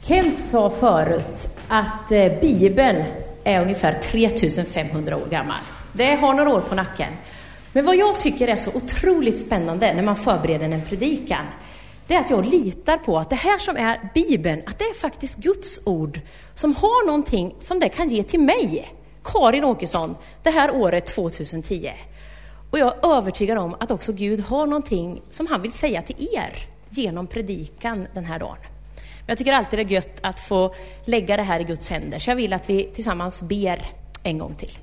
Kent sa förut att Bibeln är ungefär 3500 år gammal. Det har några år på nacken. Men vad jag tycker är så otroligt spännande när man förbereder en predikan, det är att jag litar på att det här som är Bibeln, att det är faktiskt Guds ord som har någonting som det kan ge till mig, Karin Åkesson, det här året 2010. Och jag är övertygad om att också Gud har någonting som han vill säga till er genom predikan den här dagen. Men jag tycker alltid det är gött att få lägga det här i Guds händer. Så jag vill att vi tillsammans ber en gång till.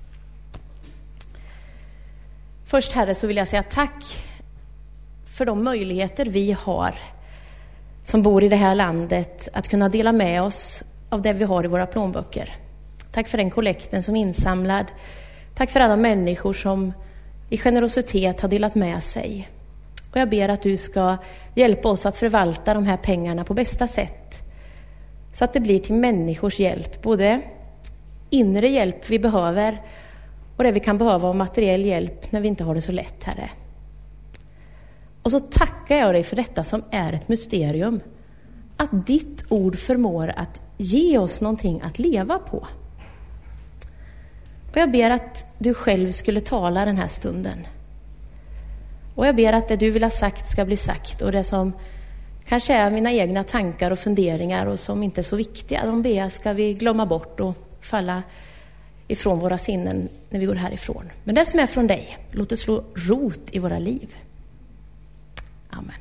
Först, Herre, så vill jag säga tack för de möjligheter vi har som bor i det här landet att kunna dela med oss av det vi har i våra plånböcker. Tack för den kollekten som är insamlad. Tack för alla människor som i generositet har delat med sig. Och jag ber att du ska hjälpa oss att förvalta de här pengarna på bästa sätt. Så att det blir till människors hjälp. Både inre hjälp vi behöver och det vi kan behöva av materiell hjälp när vi inte har det så lätt, Herre. Och så tackar jag dig för detta som är ett mysterium. Att ditt ord förmår att ge oss någonting att leva på. Och jag ber att du själv skulle tala den här stunden. Och jag ber att det du vill ha sagt ska bli sagt. Och det som kanske är mina egna tankar och funderingar och som inte är så viktiga, de ber ska vi glömma bort och falla ifrån våra sinnen när vi går härifrån. Men det som är från dig, låt det slå rot i våra liv. Amen.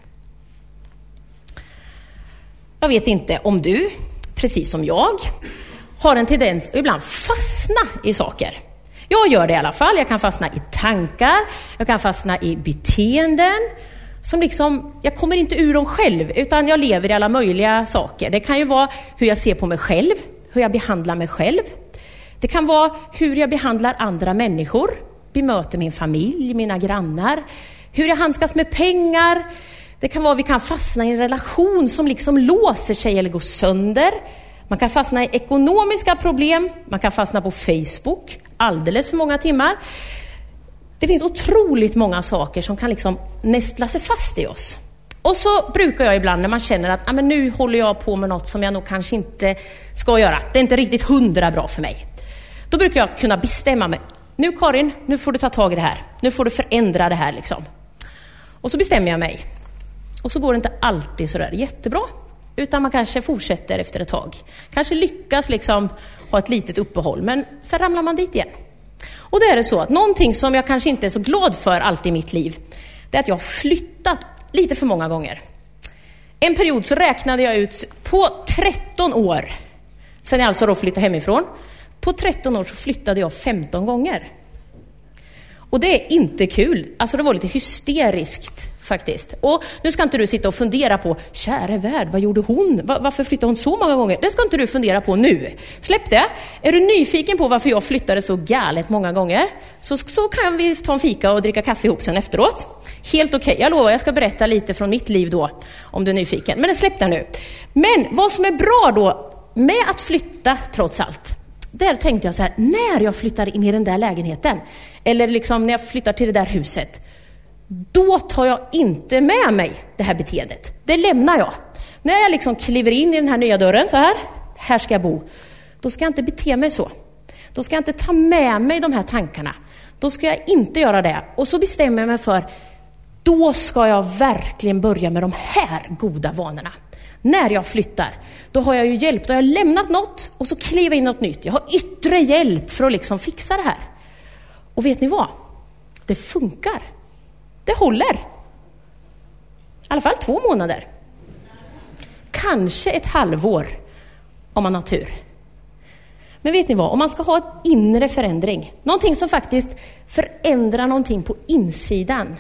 Jag vet inte om du, precis som jag, har en tendens att ibland fastna i saker. Jag gör det i alla fall. Jag kan fastna i tankar, jag kan fastna i beteenden som liksom, jag kommer inte ur dem själv, utan jag lever i alla möjliga saker. Det kan ju vara hur jag ser på mig själv, hur jag behandlar mig själv. Det kan vara hur jag behandlar andra människor, bemöter min familj, mina grannar, hur jag handskas med pengar. Det kan vara vi kan fastna i en relation som liksom låser sig eller går sönder. Man kan fastna i ekonomiska problem, man kan fastna på Facebook alldeles för många timmar. Det finns otroligt många saker som kan liksom nästla sig fast i oss. Och så brukar jag ibland när man känner att men nu håller jag på med något som jag nog kanske inte ska göra. Det är inte riktigt 100 bra för mig. Då brukar jag kunna bestämma mig. Nu Karin, nu får du ta tag i det här. Nu får du förändra det här liksom. Och så bestämmer jag mig. Och så går det inte alltid så där jättebra. Utan man kanske fortsätter efter ett tag. Kanske lyckas liksom ha ett litet uppehåll. Men sen ramlar man dit igen. Och då är det så att någonting som jag kanske inte är så glad för alltid i mitt liv. Det är att jag har flyttat lite för många gånger. En period så räknade jag ut på 13 år. Sen jag alltså då flyttade hemifrån. På 13 år så flyttade jag 15 gånger. Och det är inte kul. Alltså det var lite hysteriskt faktiskt. Och nu ska inte du sitta och fundera på, kära värld, vad gjorde hon? Varför flyttade hon så många gånger? Det ska inte du fundera på nu. Släpp det. Är du nyfiken på varför jag flyttade så galet många gånger? Så kan vi ta en fika och dricka kaffe ihop sen efteråt. Helt okej. Jag lovar, jag ska berätta lite från mitt liv då, om du är nyfiken. Men släpp det nu. Men vad som är bra då med att flytta trots allt, där tänkte jag så här, när jag flyttar in i den där lägenheten, eller liksom när jag flyttar till det där huset, då tar jag inte med mig det här beteendet. Det lämnar jag. När jag liksom kliver in i den här nya dörren så här ska jag bo. Då ska jag inte bete mig så. Då ska jag inte ta med mig de här tankarna. Då ska jag inte göra det. Och så bestämmer jag mig för, då ska jag verkligen börja med de här goda vanorna. När jag flyttar, då har jag ju hjälp. Då har jag lämnat något och så kliver in något nytt. Jag har yttre hjälp för att liksom fixa det här. Och vet ni vad? Det funkar. Det håller. I alla fall 2 månader. Kanske ett halvår om man har tur. Men vet ni vad? Om man ska ha ett inre förändring, någonting som faktiskt förändrar någonting på insidan,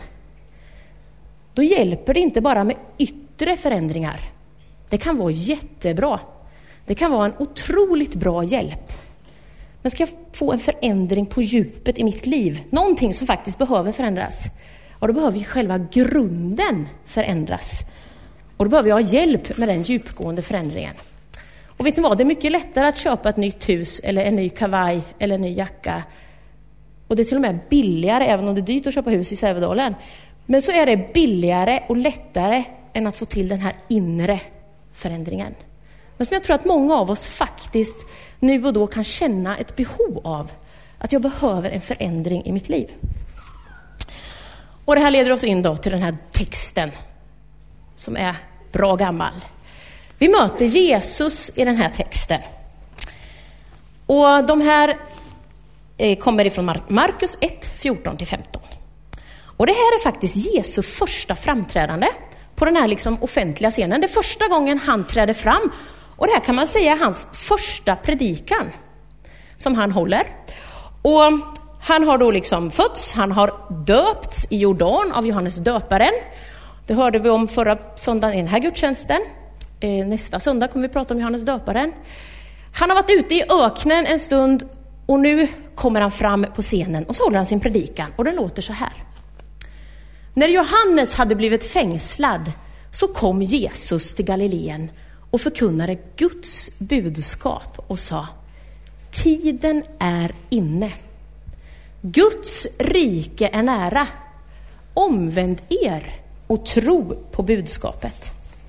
då hjälper det inte bara med yttre förändringar. Det kan vara jättebra. Det kan vara en otroligt bra hjälp. Men ska jag få en förändring på djupet i mitt liv, någonting som faktiskt behöver förändras, och då behöver ju själva grunden förändras. Och då behöver jag ha hjälp med den djupgående förändringen. Och vet ni vad? Det är mycket lättare att köpa ett nytt hus eller en ny kavaj eller en ny jacka. Och det är till och med billigare, även om det är dyrt att köpa hus i Sävedalen. Men så är det billigare och lättare än att få till den här inre förändringen. men som jag tror att många av oss faktiskt nu och då kan känna ett behov av. Att jag behöver en förändring i mitt liv. Och det här leder oss in då till den här texten som är bra gammal. Vi möter Jesus i den här texten. Och de här kommer ifrån Markus 1, 14-15. Och det här är faktiskt Jesu första framträdande på den här liksom offentliga scenen. Det är första gången han träder fram. Och det här kan man säga är hans första predikan som han håller. Och han har då liksom fötts, han har döpts i Jordan av Johannes döparen. Det hörde vi om förra söndagen i den här gudstjänsten. Nästa söndag kommer vi prata om Johannes döparen. Han har varit ute i öknen en stund och nu kommer han fram på scenen och så håller han sin predikan. Och den låter så här. När Johannes hade blivit fängslad så kom Jesus till Galileen och förkunnade Guds budskap och sa: tiden är inne. Guds rike är nära. Omvänd er och tro på budskapet.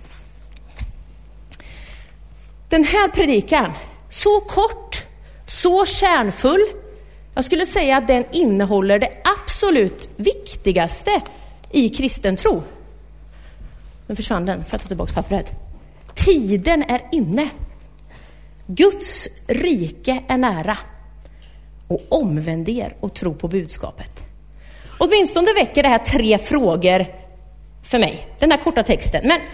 Den här predikan, så kort, så kärnfull. Jag skulle säga att den innehåller det absolut viktigaste i kristen tro. Nu försvann den, för att ta tillbaka pappret. Tiden är inne. Guds rike är nära. Och omvänd er och tro på budskapet. Åtminstone väcker det här 3 frågor för mig. Den här korta texten. Men,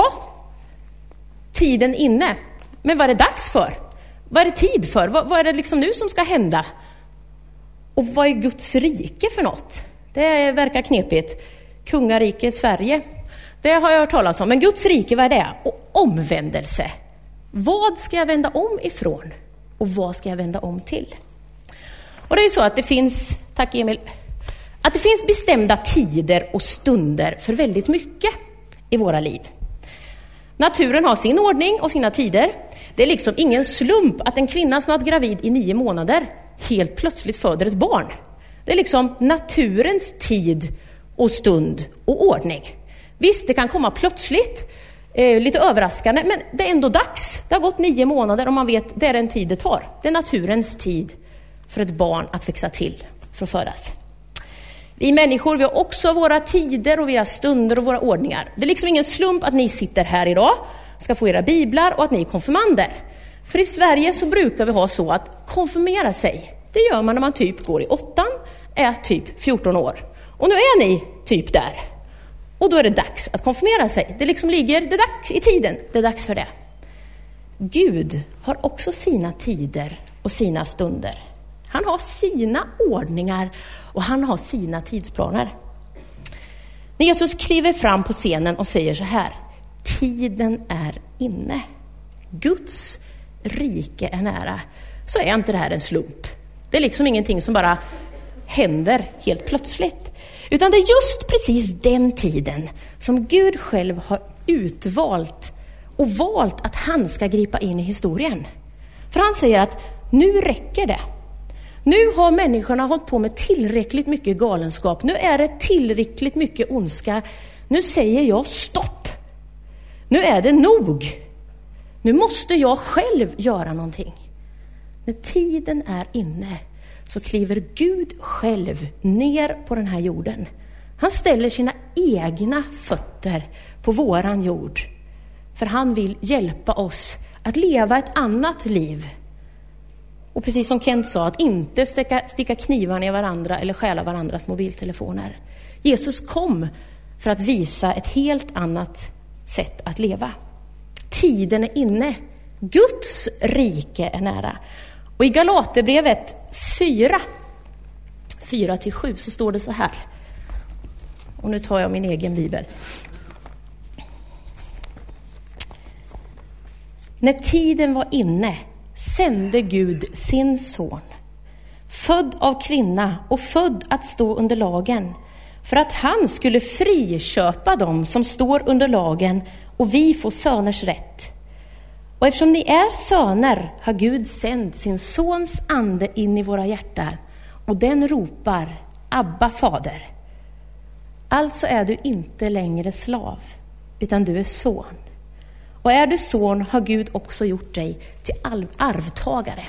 tiden inne. Men vad är det dags för? Vad är det tid för? Vad är det liksom nu som ska hända? Och vad är Guds rike för något? Det verkar knepigt. Kungariket Sverige. Det har jag hört talas om. Men Guds rike, vad är det? Och omvändelse. Vad ska jag vända om ifrån? Och vad ska jag vända om till? Och det är så att det finns, tack Emil, att det finns bestämda tider och stunder för väldigt mycket i våra liv. Naturen har sin ordning och sina tider. Det är liksom ingen slump att en kvinna som har varit gravid i 9 månader helt plötsligt föder ett barn. Det är liksom naturens tid och stund och ordning. Visst, det kan komma plötsligt, lite överraskande, men det är ändå dags. Det har gått 9 månader och man vet det är den tid det tar. Det är naturens tid för ett barn att växa till, för att födas. Vi människor, vi har också våra tider och våra stunder och våra ordningar. Det är liksom ingen slump att ni sitter här idag, ska få era biblar och att ni är konfirmander. För i Sverige så brukar vi ha så att konfirmera sig, det gör man när man typ går i 8, är typ 14 år. Och nu är ni typ där. Och då är det dags att konfirmera sig. Det liksom ligger, det är dags i tiden, det är dags för det. Gud har också sina tider och sina stunder. Han har sina ordningar och han har sina tidsplaner. När Jesus kliver fram på scenen och säger så här: tiden är inne. Guds rike är nära. Så är inte det här en slump. Det är liksom ingenting som bara händer helt plötsligt. Utan det är just precis den tiden som Gud själv har utvalt och valt att han ska gripa in i historien. För han säger att nu räcker det. Nu har människorna hållit på med tillräckligt mycket galenskap. Nu är det tillräckligt mycket ondska. Nu säger jag stopp. Nu är det nog. Nu måste jag själv göra någonting. När tiden är inne så kliver Gud själv ner på den här jorden. Han ställer sina egna fötter på våran jord. För han vill hjälpa oss att leva ett annat liv. Och precis som Kent sa, att inte sticka knivarna i varandra eller stjäla varandras mobiltelefoner. Jesus kom för att visa ett helt annat sätt att leva. Tiden är inne. Guds rike är nära. Och i Galaterbrevet 4:7 så står det så här. Och nu tar jag min egen bibel. När tiden var inne sände Gud sin son, född av kvinna och född att stå under lagen, för att han skulle friköpa dem som står under lagen och vi får söners rätt. Och eftersom ni är söner har Gud sänt sin sons ande in i våra hjärtan och den ropar: Abba, fader. Alltså är du inte längre slav, utan du är son. Och är du son har Gud också gjort dig till arvtagare.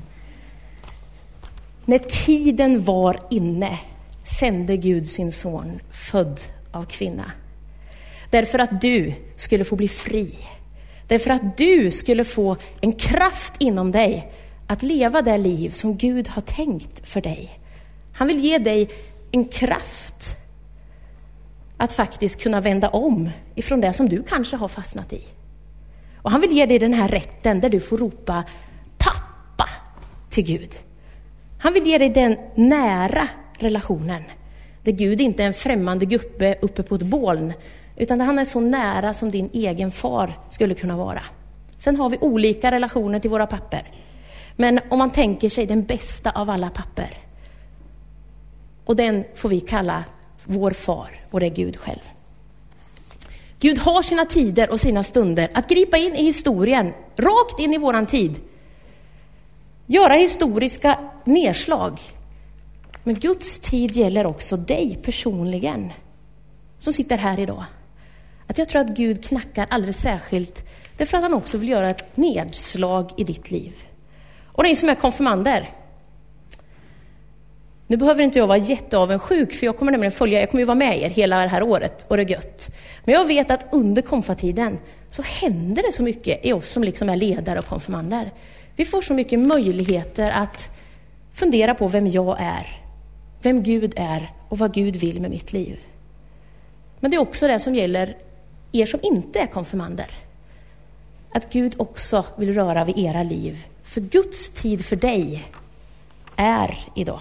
När tiden var inne sände Gud sin son, född av kvinna. Därför att du skulle få bli fri. Därför att du skulle få en kraft inom dig att leva det liv som Gud har tänkt för dig. Han vill ge dig en kraft att faktiskt kunna vända om ifrån det som du kanske har fastnat i. Och han vill ge dig den här rätten där du får ropa pappa till Gud. Han vill ge dig den nära relationen där Gud inte är en främmande gubbe uppe på ett moln, utan där han är så nära som din egen far skulle kunna vara. Sen har vi olika relationer till våra papper. Men om man tänker sig den bästa av alla papper, och den får vi kalla vår far, och det är Gud själv. Gud har sina tider och sina stunder att gripa in i historien, rakt in i våran tid. Göra historiska nedslag. Men Guds tid gäller också dig personligen som sitter här idag. Att jag tror att Gud knackar alldeles särskilt därför att han också vill göra ett nedslag i ditt liv. Och ni som är konfirmander, nu behöver inte jag vara jätteavundsjuk, för jag kommer nämligen jag kommer ju vara med er hela det här året, och det är gött. Men jag vet att under konfattiden så händer det så mycket i oss som liksom är ledare och konfirmander. Vi får så mycket möjligheter att fundera på vem jag är, vem Gud är och vad Gud vill med mitt liv. Men det är också det som gäller er som inte är konfirmander. Att Gud också vill röra vid era liv. För Guds tid för dig är idag.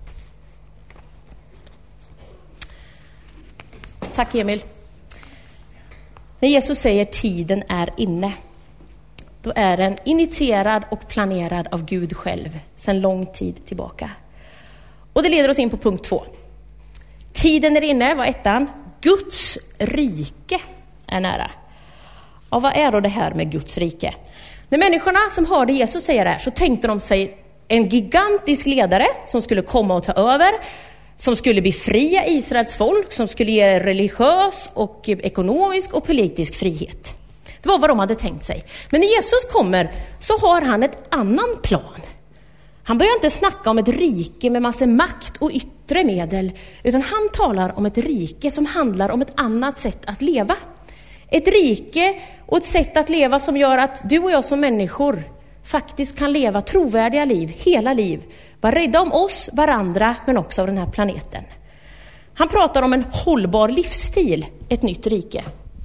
Tack Emil. När Jesus säger tiden är inne, då är den initierad och planerad av Gud själv sedan lång tid tillbaka. Och det leder oss in på punkt 2. Tiden är inne var ettan. Guds rike är nära. Och vad är då det här med Guds rike? När människorna som hörde Jesus säga det här så tänkte de sig en gigantisk ledare som skulle komma och ta över, som skulle befria Israels folk, som skulle ge religiös och ekonomisk och politisk frihet. Det var vad de hade tänkt sig. Men när Jesus kommer så har han ett annan plan. Han börjar inte snacka om ett rike med massa makt och yttre medel, utan han talar om ett rike som handlar om ett annat sätt att leva. Ett rike och ett sätt att leva som gör att du och jag som människor faktiskt kan leva trovärdiga liv, hela liv. Vara rädda om oss, varandra, men också av den här planeten. Han pratar om en hållbar livsstil, ett nytt rike.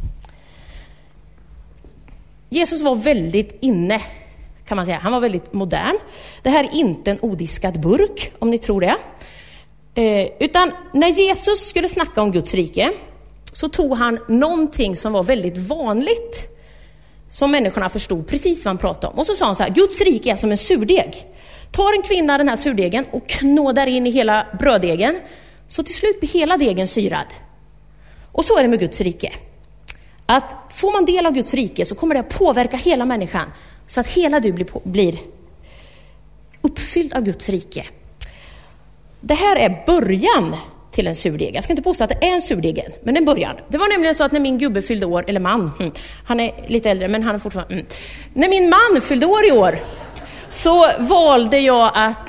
Jesus var väldigt inne, kan man säga. Han var väldigt modern. Det här är inte en odiskad burk, om ni tror det. Utan när Jesus skulle snacka om Guds rike så tog han någonting som var väldigt vanligt, som människorna förstod precis vad han pratade om. Och så sa han så här: Guds rike är som en surdeg. Tar en kvinna den här surdegen och knådar in i hela bröddegen, så till slut blir hela degen syrad. Och så är det med Guds rike. Att får man del av Guds rike så kommer det att påverka hela människan, så att hela du blir uppfylld av Guds rike. Det här är början till en surdeg. Jag ska inte påstå att det är en surdeg än, men en början. Det var nämligen så att när min gubbe fyllde år, eller man, han är lite äldre men han är fortfarande... När min man fyllde år i år så valde jag att...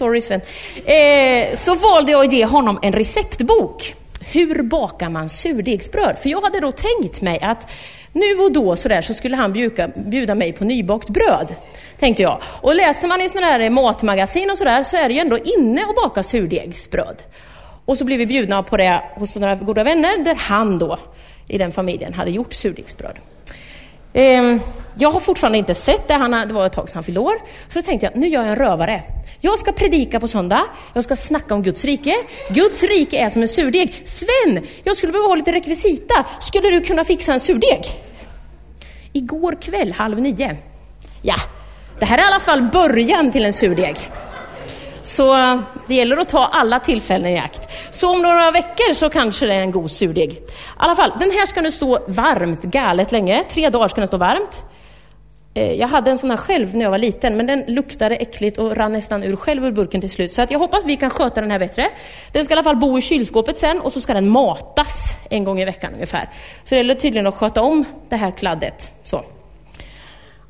så valde jag att ge honom en receptbok. Hur bakar man surdegsbröd? För jag hade då tänkt mig att nu och då så skulle han bjuda mig på nybakt bröd, tänkte jag. Och läser man i sådana här matmagasin och så är det ju ändå inne att baka surdegsbröd. Och så blev vi bjudna på det hos några goda vänner där han då i den familjen hade gjort surdegsbröd. Jag har fortfarande inte sett det, det var ett tag sedan han fyllde år. Så då tänkte jag, nu gör jag en rövare. Jag ska predika på söndag, jag ska snacka om Guds rike. Guds rike är som en surdeg. Sven, jag skulle behöva ha lite rekvisita. Skulle du kunna fixa en surdeg? Igår kväll 8:30. Ja, det här är i alla fall början till en surdeg. Så det gäller att ta alla tillfällen i akt. Så om några veckor så kanske det är en god surdeg. I alla fall, den här ska nu stå varmt, galet länge. 3 dagar ska den stå varmt. Jag hade en sån här själv när jag var liten, men den luktade äckligt och rann nästan ur burken till slut. Så att jag hoppas vi kan sköta den här bättre. Den ska i alla fall bo i kylskåpet sen, och så ska den matas en gång i veckan ungefär. Så det gäller tydligen att sköta om det här kladdet. Så.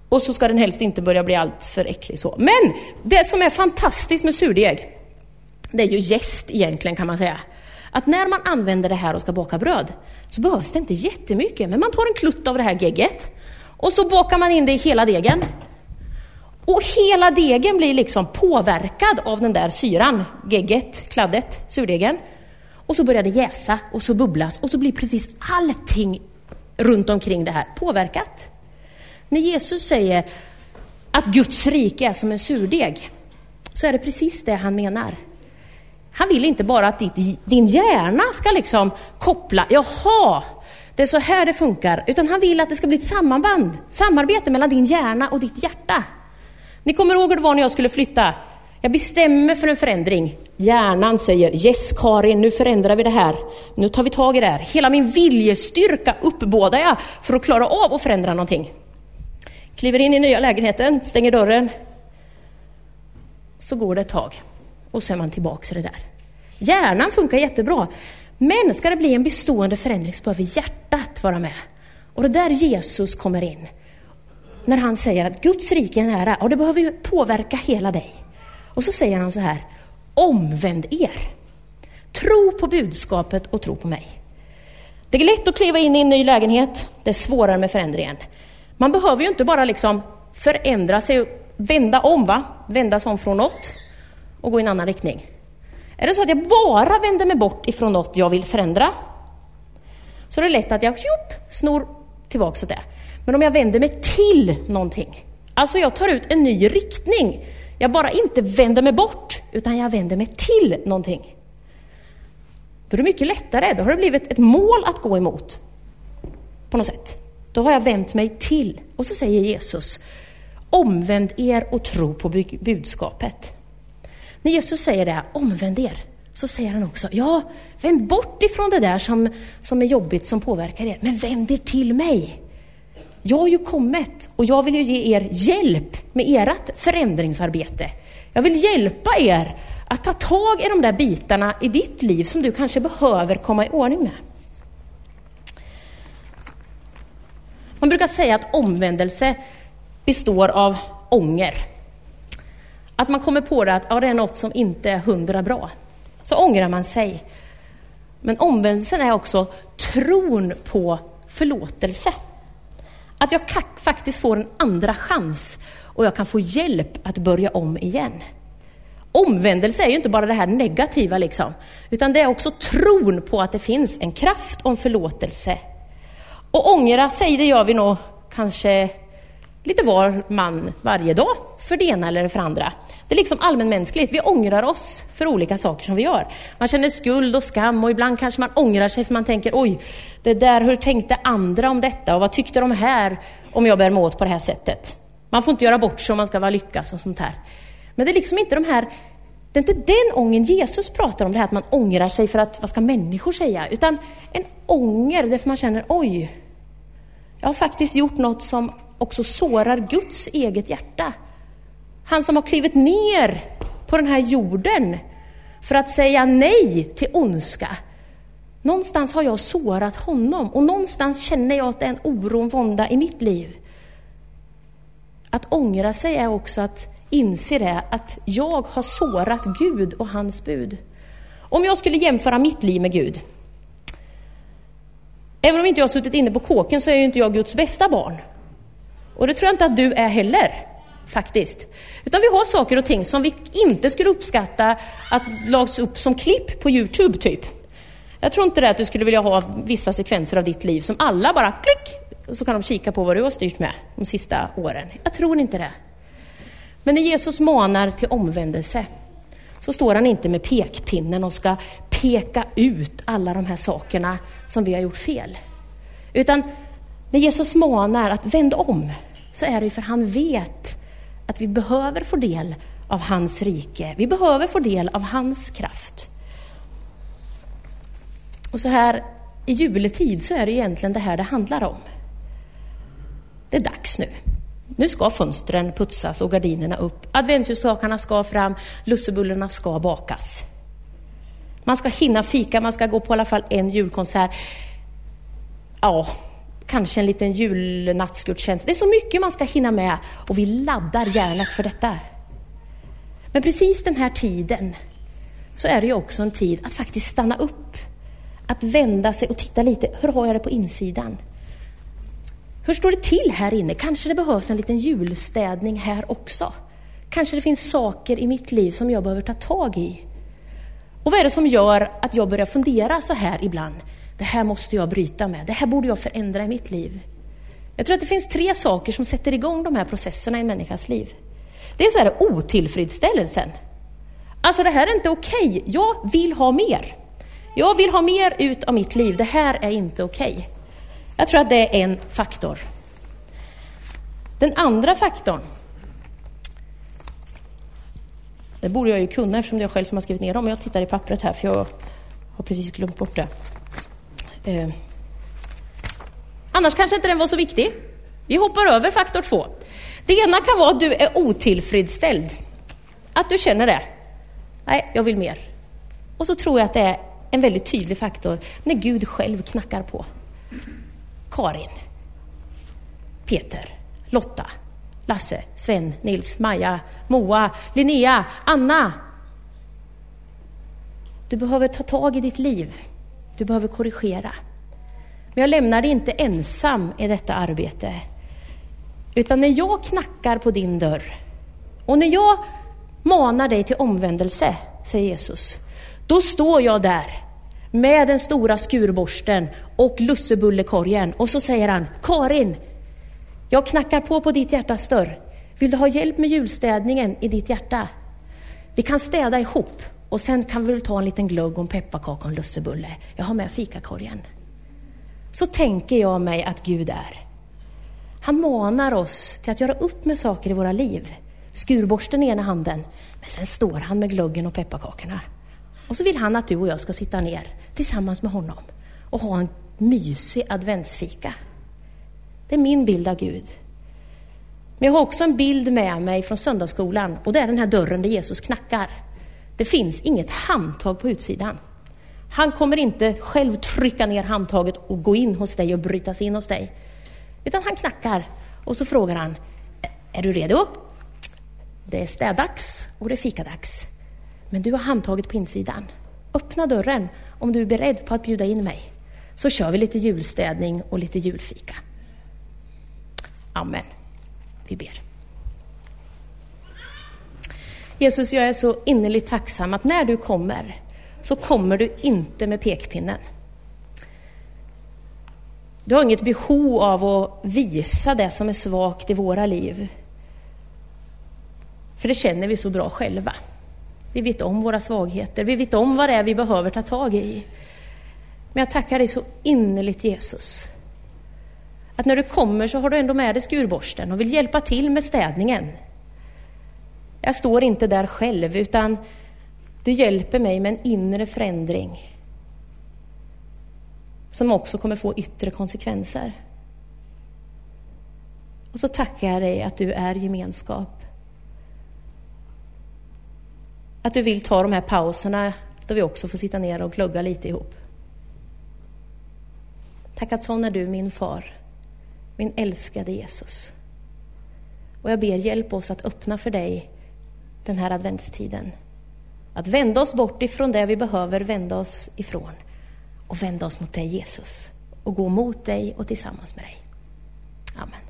Och så ska den helst inte börja bli allt för äcklig så. Men det som är fantastiskt med surdeg, det är ju jäst egentligen kan man säga. Att när man använder det här och ska baka bröd så behövs det inte jättemycket. Men man tar en klutt av det här gegget och så bakar man in det i hela degen. Och hela degen blir liksom påverkad av den där syran, gegget, kladdet, surdegen. Och så börjar det jäsa och så bubblas och så blir precis allting runt omkring det här påverkat. När Jesus säger att Guds rike är som en surdeg så är det precis det han menar. Han vill inte bara att din hjärna ska liksom koppla, jaha, det är så här det funkar. Utan han vill att det ska bli ett samarbete mellan din hjärna och ditt hjärta. Ni kommer ihåg hur det var när jag skulle flytta. Jag bestämmer för en förändring. Hjärnan säger, yes Karin, nu förändrar vi det här. Nu tar vi tag i det här. Hela min viljestyrka uppbådar jag för att klara av att förändra någonting. Kliver in i nya lägenheten, stänger dörren. Så går det ett tag. Och så är man tillbaka till det där. Hjärnan funkar jättebra. Men ska det bli en bestående förändring så behöver hjärtat vara med. Och det där Jesus kommer in. När han säger att Guds rike är nära. Och det behöver ju påverka hela dig. Och så säger han så här. Omvänd er. Tro på budskapet och tro på mig. Det är lätt att kliva in i en ny lägenhet. Det är svårare med förändringen. Man behöver ju inte bara liksom förändra sig och vända om va? Vända sig om från något och gå i en annan riktning. Är det så att jag bara vänder mig bort ifrån något jag vill förändra så är det lätt att jag snor tillbaka åt det. Men om jag vänder mig till någonting, alltså jag tar ut en ny riktning, jag bara inte vänder mig bort utan jag vänder mig till någonting, då är det mycket lättare, då har det blivit ett mål att gå emot på något sätt. Då har jag vänt mig till. Och så säger Jesus, omvänd er och tro på budskapet. När Jesus säger det, omvänd er, så säger han också, ja, vänd bort ifrån det där som är jobbigt, som påverkar er. Men vänd er till mig. Jag har ju kommit och jag vill ju ge er hjälp med ert förändringsarbete. Jag vill hjälpa er att ta tag i de där bitarna i ditt liv som du kanske behöver komma i ordning med. Man brukar säga att omvändelse består av ånger. Att man kommer på det att det är något som inte är 100 bra. Så ångrar man sig. Men omvändelsen är också tron på förlåtelse. Att jag faktiskt får en andra chans och jag kan få hjälp att börja om igen. Omvändelse är ju inte bara det här negativa liksom, utan det är också tron på att det finns en kraft och en förlåtelse. Och ångra sig, det gör vi nog kanske lite var man varje dag för det ena eller för andra. Det är liksom allmänmänskligt. Vi ångrar oss för olika saker som vi gör. Man känner skuld och skam och ibland kanske man ångrar sig för man tänker oj, det där, hur tänkte andra om detta och vad tyckte de här om jag bär mig åt på det här sättet. Man får inte göra bort sig om man ska vara lyckas och sånt här. Men det är liksom inte det är inte den ången Jesus pratar om, det här att man ångrar sig för att vad ska människor säga, utan en ånger därför man känner oj, jag har faktiskt gjort något som också sårar Guds eget hjärta. Han som har klivit ner på den här jorden för att säga nej till ondska. Någonstans har jag sårat honom och någonstans känner jag att det är en oro och vånda i mitt liv. Att ångra sig är också att inse det, att jag har sårat Gud och hans bud. Om jag skulle jämföra mitt liv med Gud, även om inte jag har suttit inne på kåken så är ju inte jag Guds bästa barn. Och det tror jag inte att du är heller, faktiskt. Utan vi har saker och ting som vi inte skulle uppskatta att lags upp som klipp på YouTube typ. Jag tror inte det att du skulle vilja ha vissa sekvenser av ditt liv som alla bara klick, så kan de kika på vad du har styrt med de sista åren. Jag tror inte det. Men när Jesus manar till omvändelse så står han inte med pekpinnen och ska peka ut alla de här sakerna som vi har gjort fel. Utan när Jesus manar att vända om så är det ju för han vet att vi behöver få del av hans rike. Vi behöver få del av hans kraft. Och så här i juletid så är det egentligen det här det handlar om. Det är dags nu. Nu ska fönstren putsas och gardinerna upp. Adventsljusstakarna ska fram, lussebullarna ska bakas. Man ska hinna fika, man ska gå på i alla fall en julkonsert. Ja, kanske en liten julnattsgudstjänst. Det är så mycket man ska hinna med och vi laddar hjärnan för detta. Men precis den här tiden så är det ju också en tid att faktiskt stanna upp. Att vända sig och titta lite, hur har jag det på insidan? Hur står det till här inne? Kanske det behövs en liten julstädning här också. Kanske det finns saker i mitt liv som jag behöver ta tag i. Och vad är det som gör att jag börjar fundera så här ibland? Det här måste jag bryta med. Det här borde jag förändra i mitt liv. Jag tror att det finns 3 saker som sätter igång de här processerna i en människas liv. Det är så här otillfredsställelsen. Alltså det här är inte okej. Jag vill ha mer. Jag vill ha mer ut av mitt liv. Det här är inte okej. Jag tror att det är en faktor. Den andra faktorn, det borde jag ju kunna eftersom det är jag själv som har skrivit ner dem. Men jag tittar i pappret här för jag har precis glömt bort det. Annars kanske inte den var så viktig. Vi hoppar över faktor 2. Det ena kan vara att du är otillfredsställd. Att du känner det. Nej, jag vill mer. Och så tror jag att det är en väldigt tydlig faktor när Gud själv knackar på. Karin, Peter, Lotta, Lasse, Sven, Nils, Maja, Moa, Linnea, Anna. Du behöver ta tag i ditt liv. Du behöver korrigera. Men jag lämnar dig inte ensam i detta arbete. Utan när jag knackar på din dörr och när jag manar dig till omvändelse, säger Jesus, då står jag där med den stora skurborsten och lussebullekorgen och så säger han: Karin, jag knackar på ditt hjärtas dörr. Vill du ha hjälp med julstädningen i ditt hjärta? Vi kan städa ihop och sen kan vi ta en liten glögg och pepparkaka och en lussebulle. Jag har med fikakorgen. Så tänker jag mig att Gud är. Han manar oss till att göra upp med saker i våra liv. Skurborsten i ena handen, men sen står han med glöggen och pepparkakorna. Och så vill han att du och jag ska sitta ner tillsammans med honom och ha en mysig adventsfika. Det är min bild av Gud. Men jag har också en bild med mig från söndagsskolan och det är den här dörren där Jesus knackar. Det finns inget handtag på utsidan. Han kommer inte själv trycka ner handtaget och gå in hos dig och bryta sig in hos dig. Utan han knackar och så frågar han: är du redo? Det är städdags och det är fikadags. Men du har handtaget på insidan. Öppna dörren om du är beredd på att bjuda in mig. Så kör vi lite julstädning och lite julfika. Amen. Vi ber. Jesus, jag är så innerligt tacksam att när du kommer så kommer du inte med pekpinnen. Du har inget behov av att visa det som är svagt i våra liv. För det känner vi så bra själva. Vi vet om våra svagheter. Vi vet om vad det är vi behöver ta tag i. Men jag tackar dig så innerligt, Jesus. Att när du kommer så har du ändå med dig skurborsten och vill hjälpa till med städningen. Jag står inte där själv utan du hjälper mig med en inre förändring. Som också kommer få yttre konsekvenser. Och så tackar jag dig att du är gemenskap. Att du vill ta de här pauserna då vi också får sitta ner och glugga lite ihop. Tack att sån är du, min far, min älskade Jesus. Och jag ber, hjälp oss att öppna för dig den här adventstiden. Att vända oss bort ifrån det vi behöver vända oss ifrån. Och vända oss mot dig, Jesus. Och gå mot dig och tillsammans med dig. Amen.